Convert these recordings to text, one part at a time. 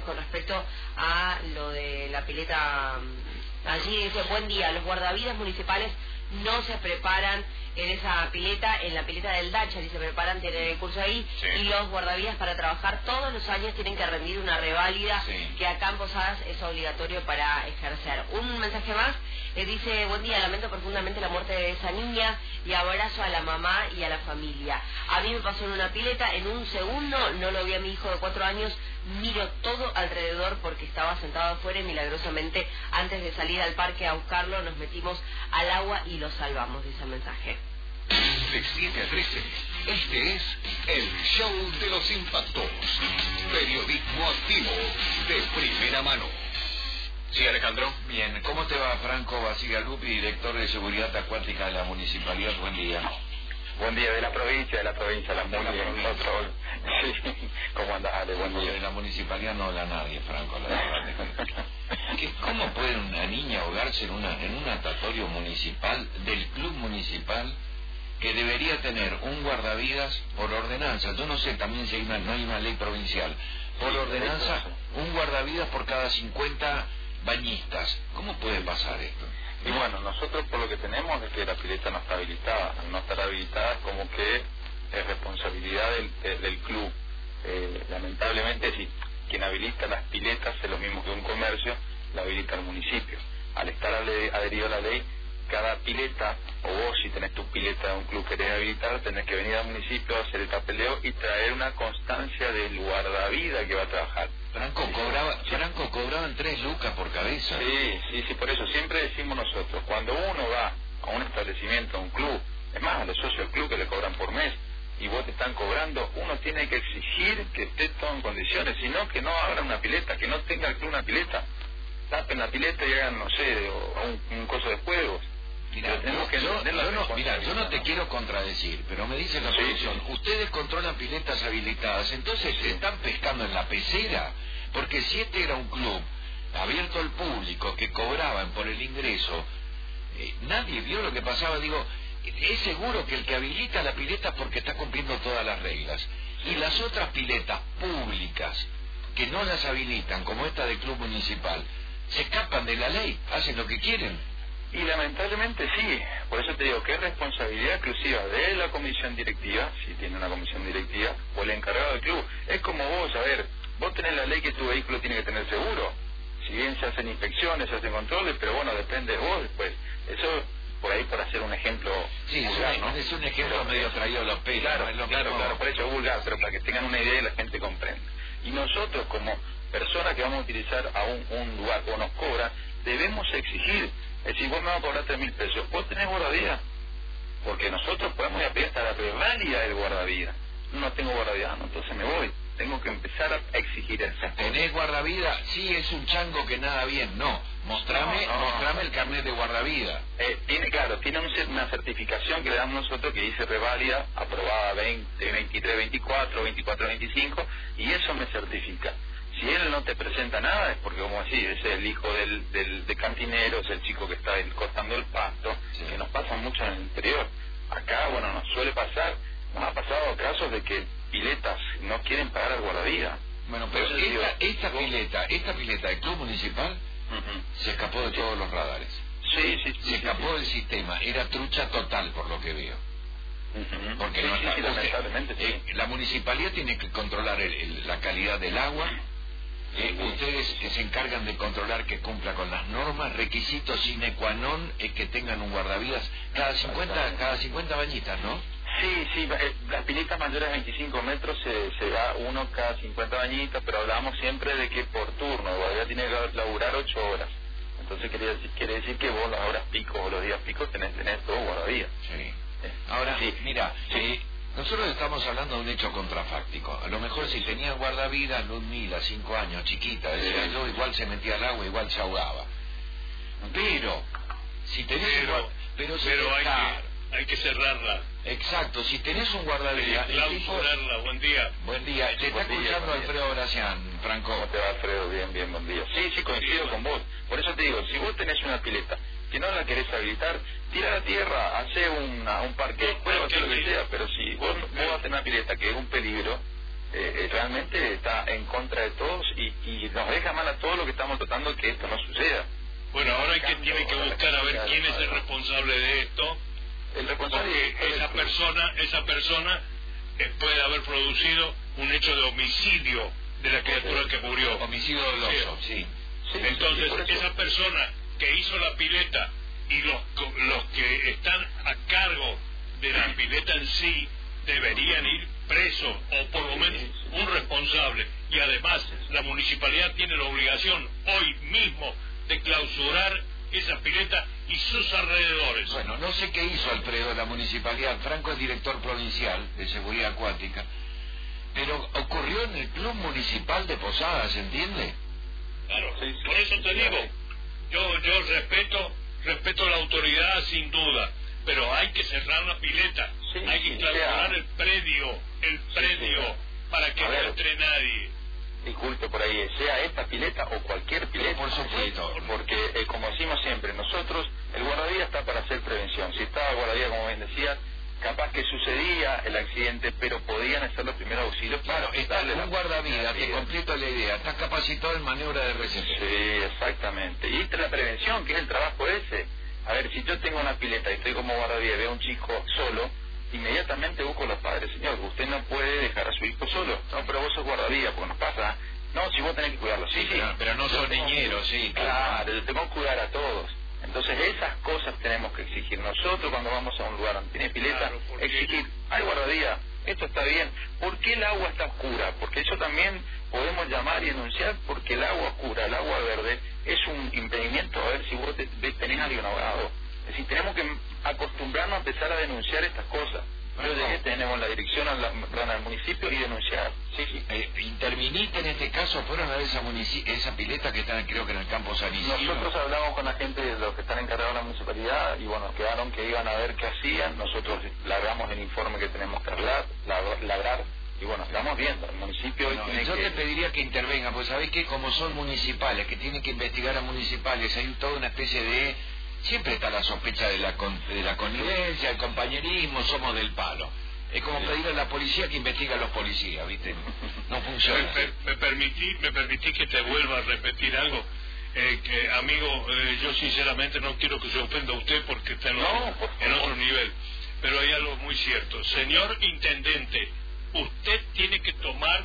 con respecto a lo de la pileta. Allí dice, buen día, los guardavidas municipales no se preparan en esa pileta, en la pileta del Dacha, y se preparan, tienen el curso ahí, sí. Y los guardavidas para trabajar todos los años tienen que rendir una reválida, sí. Que acá en Posadas es obligatorio para ejercer. Un mensaje más, dice, buen día, lamento profundamente la muerte de esa niña y abrazo a la mamá y a la familia. A mí me pasó en una pileta, en un segundo no lo vi a mi hijo de 4 años, miro todo alrededor porque estaba sentado afuera y milagrosamente antes de salir al parque a buscarlo nos metimos al agua y lo salvamos, dice el mensaje. De 7 a 13, este es el show de los impactos. Periodismo activo de primera mano. Sí, Alejandro. Bien, ¿cómo te va, Franco Basigalupi, director de Seguridad Acuática de la Municipalidad? Buen día. Buen día, de la provincia, la muy bien. Sí, ¿cómo andás, Ale? Buen día. De la Municipalidad no habla nadie, Franco, la verdad. ¿Cómo puede una niña ahogarse en un natatorio municipal, del club municipal, que debería tener un guardavidas por ordenanza? Yo no sé también si no hay una ley provincial. Por ordenanza, un guardavidas por cada 50 bañistas. ¿Cómo puede pasar esto? Y bueno, nosotros por lo que tenemos es que la pileta no está habilitada. Al no estar habilitada, como que es responsabilidad del club. Lamentablemente, si quien habilita las piletas es lo mismo que un comercio, la habilita el municipio. Al estar adherido a la ley, cada pileta, o vos si tenés tu pileta de un club que querés habilitar, tenés que venir al municipio a hacer el papeleo y traer una constancia del guardavida que va a trabajar. Franco, cobraban 3 lucas por cabeza. Sí, por eso siempre decimos nosotros, cuando uno va a un establecimiento, a un club, es más, a los socios del club que le cobran por mes, y vos te están cobrando, uno tiene que exigir que esté todo en condiciones, sino que no abran una pileta, que no tenga el club una pileta, tapen la pileta y hagan, no sé, un coso de juegos. Mira, yo no te quiero contradecir, pero me dice la producción, ustedes controlan piletas habilitadas, entonces están pescando en la pecera, porque si este era un club abierto al público, que cobraban por el ingreso, nadie vio lo que pasaba. Digo, es seguro que el que habilita la pileta porque está cumpliendo todas las reglas, y las otras piletas públicas que no las habilitan, como esta del club municipal, se escapan de la ley, hacen lo que quieren. Y lamentablemente sí, por eso te digo que es responsabilidad exclusiva de la comisión directiva, si tiene una comisión directiva, o el encargado del club. Es como vos, a ver, vos tenés la ley que tu vehículo tiene que tener seguro. Si bien se hacen inspecciones, se hacen controles, pero bueno, depende de vos después. Eso, por ahí, por hacer un ejemplo vulgar, ¿no? Es un ejemplo medio traído a los pelos. Claro, por eso es vulgar, pero para que tengan una idea y la gente comprenda. Y nosotros, como personas que vamos a utilizar a un lugar o nos cobran, debemos exigir. Es decir, vos me vas a cobrar 3.000 pesos, ¿vos tenés guardavida? Porque nosotros podemos ir a pedir hasta la reválida del guardavida. No tengo guardavida, no, entonces me voy. Tengo que empezar a exigir esa. ¿Tenés guardavida? Sí, es un chango que nada bien. No, mostrame el carnet de guardavida. Tiene una certificación que le damos nosotros que dice reválida, aprobada 23, 24, 25, y eso me certifica. Si él no te presenta nada es porque, como decir, es el hijo de cantinero, es el chico que está cortando el pasto, que nos pasa mucho en el interior. Acá, bueno, nos suele pasar, nos ha pasado casos de que piletas no quieren pagar al guardavida. Bueno, pero esta pileta del club municipal se escapó de todos los radares. Se escapó del sistema, era trucha total por lo que veo. Porque lamentablemente la municipalidad tiene que controlar la calidad del agua. Ustedes que se encargan de controlar que cumpla con las normas, requisitos sine qua non es que tengan un guardavidas cada 50 bañitas, ¿no? Sí, las piletas mayores de 25 metros se da uno cada 50 bañitas, pero hablamos siempre de que por turno, el guardavidas tiene que laburar 8 horas. Entonces quiere decir que vos las horas pico o los días pico tenés todo guardavidas. Sí. Ahora, mira, nosotros estamos hablando de un hecho contrafáctico. A lo mejor si tenía guardavidas, Ludmila, 5 años, chiquita, decía yo, igual se metía al agua, igual se ahogaba. Pero, si tenés hay que cerrarla. Exacto, si tenés un guardavidas... Clausurarla, buen día. Buen día, te está escuchando Alfredo Gracián, Franco. ¿Cómo te va, Alfredo? Bien, buen día. Sí, coincido con vos. Por eso te digo, si vos tenés una pileta que no la querés habilitar, tira a la tierra, hace un parque de juego, hace lo que sea, pero si vos vas a tener una pileta que es un peligro, realmente está en contra de todos y nos deja mal a todos los que estamos tratando que esto no suceda. Bueno, ahora hay que tiene que buscar a ver quién es el responsable de esto. El responsable porque esa persona puede haber producido un hecho de homicidio de la criatura que murió. Homicidio doloso, sí. Entonces, esa persona que hizo la pileta y los que están a cargo de la pileta en sí deberían ir presos, o por lo menos un responsable. Y además, la municipalidad tiene la obligación hoy mismo de clausurar esa pileta y sus alrededores. Bueno, no sé qué hizo Alfredo la municipalidad. Franco es director provincial de seguridad acuática, pero ocurrió en el club municipal de Posadas, ¿entiende? Claro, por eso te digo, yo respeto la autoridad sin duda, pero hay que cerrar la pileta, hay que clausurar el predio, para que no entre nadie. Disculpe por ahí, sea esta pileta o cualquier pileta. Por supuesto. Porque, como decimos siempre, nosotros, el guardavía está para hacer prevención. Si estaba el guardavía, como bien decía, capaz que sucedía el accidente, pero podían hacer los primeros auxilios. Claro, está un guardavidas, te completo la idea, está capacitado en maniobra de RCP. Sí, exactamente. Y esta es la prevención, que es el trabajo ese. A ver, si yo tengo una pileta y estoy como guardavía y veo a un chico solo, inmediatamente busco a los padres. Señor, usted no puede dejar a su hijo solo. No, pero vos sos guardavía, porque nos pasa. No, si vos tenés que cuidarlo. Sí, pero no son niñeros, sí. Claro, tenemos que cuidar a todos. Entonces esas cosas tenemos que exigir. Nosotros cuando vamos a un lugar donde tiene pileta, exigir, hay guardavía, esto está bien. ¿Por qué el agua está oscura? Porque eso también podemos llamar y denunciar, porque el agua oscura, el agua verde, es un impedimento. A ver si vos tenés a alguien ahogado. Es decir, tenemos que acostumbrarnos a empezar a denunciar estas cosas. Yo llegué, tenemos la dirección al municipio y denunciar. Sí. ¿Interviniste en este caso? ¿Fueron a ver esa pileta que está, creo que en el campo San Isidro? Nosotros hablamos con la gente de los que están encargados de la municipalidad y bueno, quedaron que iban a ver qué hacían. Nosotros largamos el informe que tenemos que labrar y bueno, estamos viendo. El municipio yo te pediría que intervengan, pues sabés que como son municipales, que tienen que investigar a municipales, hay toda una especie de... Siempre está la sospecha de la connivencia, el compañerismo, somos del palo. Es como pedir a la policía que investigue a los policías, ¿viste? No funciona. ¿Me permití que te vuelva a repetir algo? Amigo, yo sinceramente no quiero que se ofenda a usted porque está en otro nivel. Pero hay algo muy cierto. Señor Intendente, usted tiene que tomar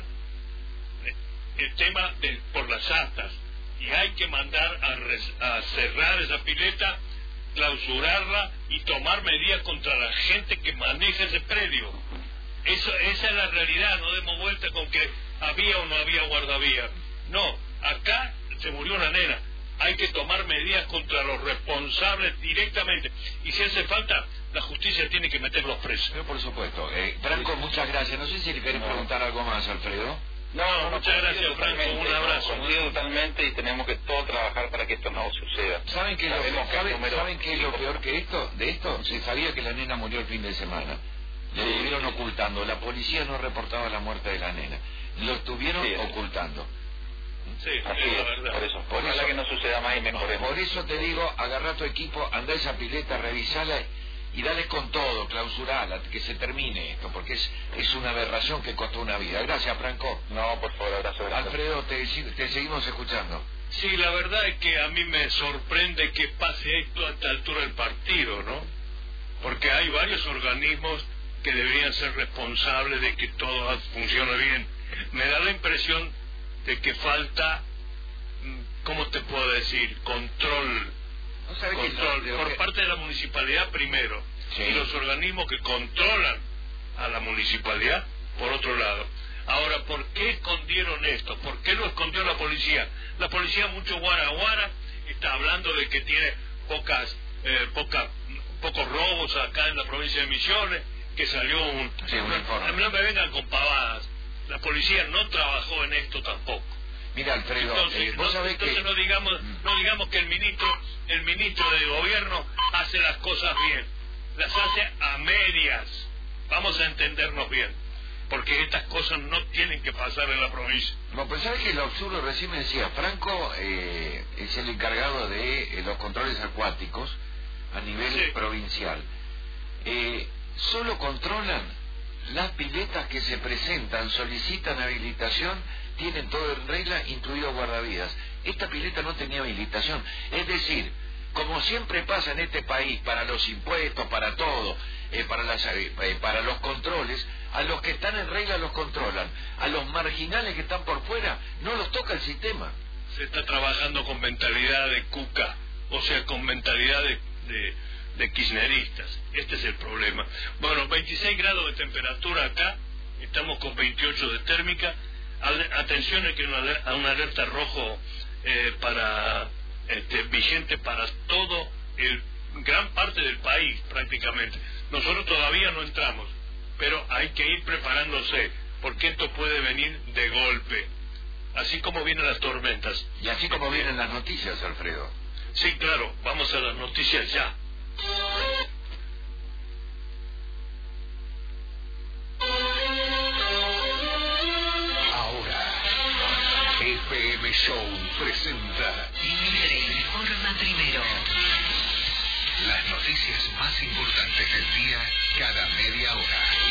el tema por las astas. Y hay que mandar a cerrar esa pileta, clausurarla y tomar medidas contra la gente que maneja ese predio. Esa es la realidad, no demos vuelta con que había o no había guardavía. No, acá se murió una nena. Hay que tomar medidas contra los responsables directamente. Y si hace falta, la justicia tiene que meter los presos. Pero por supuesto. Franco, muchas gracias. No sé si le querés preguntar algo más, Alfredo. No, muchas gracias, Franco, un abrazo. Coincido totalmente y tenemos que todos trabajar para que esto no suceda. ¿Saben qué es lo peor que esto? Se sabía que la nena murió el fin de semana. Lo estuvieron ocultando. La policía no reportaba la muerte de la nena. Lo estuvieron ocultando. Sí, así es, la verdad. Por eso que no suceda más y mejoremos. Por eso te digo, agarra tu equipo, anda a esa pileta, revisala y dale con todo, clausurala, que se termine esto, porque es una aberración que costó una vida. Gracias, Franco. No, por favor, abrazo. Alfredo, te seguimos escuchando. Sí, la verdad es que a mí me sorprende que pase esto a esta altura del partido, ¿no? Porque hay varios organismos que deberían ser responsables de que todo funcione bien. Me da la impresión de que falta, ¿cómo te puedo decir? Control por parte de la municipalidad primero, y los organismos que controlan a la municipalidad por otro lado. Ahora, ¿por qué escondieron esto? ¿Por qué lo escondió la policía? La policía, mucho guara, está hablando de que tiene pocos robos acá en la provincia de Misiones, que salió un informe. No me vengan con pavadas. La policía no trabajó en esto tampoco. Mira, Alfredo, vos sabés que no digamos que el ministro de gobierno hace las cosas bien, las hace a medias. Vamos a entendernos bien, porque estas cosas no tienen que pasar en la provincia. No, pues sabes que lo absurdo, recién me decía, Franco es el encargado de los controles acuáticos a nivel provincial. Solo controlan las piletas que se presentan, solicitan habilitación, tienen todo en regla, incluido guardavidas. Esta pileta no tenía habilitación. Es decir, como siempre pasa en este país, para los impuestos, para todo, para los controles, a los que están en regla los controlan, a los marginales que están por fuera no los toca el sistema. Se está trabajando con mentalidad de cuca, o sea, con mentalidad de kirchneristas. Este es el problema. Bueno, 26 grados de temperatura acá, estamos con 28 de térmica. Atención, hay que a una alerta rojo vigente para todo gran parte del país prácticamente. Nosotros todavía no entramos, pero hay que ir preparándose, porque esto puede venir de golpe, así como vienen las tormentas. Y así como vienen las noticias, Alfredo. Sí, claro, vamos a las noticias ya. Ahora, FM Show presenta Mitre informa primero. las noticias más importantes del día cada media hora.